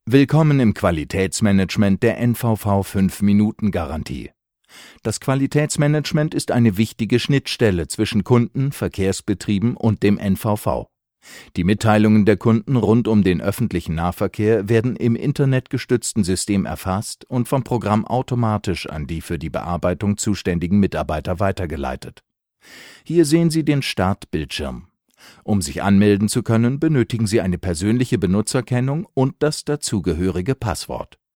Willkommen im Qualitätsmanagement der NVV 5-Minuten-Garantie. Das Qualitätsmanagement ist eine wichtige Schnittstelle zwischen Kunden, Verkehrsbetrieben und dem NVV. Die Mitteilungen der Kunden rund um den öffentlichen Nahverkehr werden im internetgestützten System erfasst und vom Programm automatisch an die für die Bearbeitung zuständigen Mitarbeiter weitergeleitet. Hier sehen Sie den Startbildschirm. Um sich anmelden zu können, benötigen Sie eine persönliche Benutzerkennung und das dazugehörige Passwort.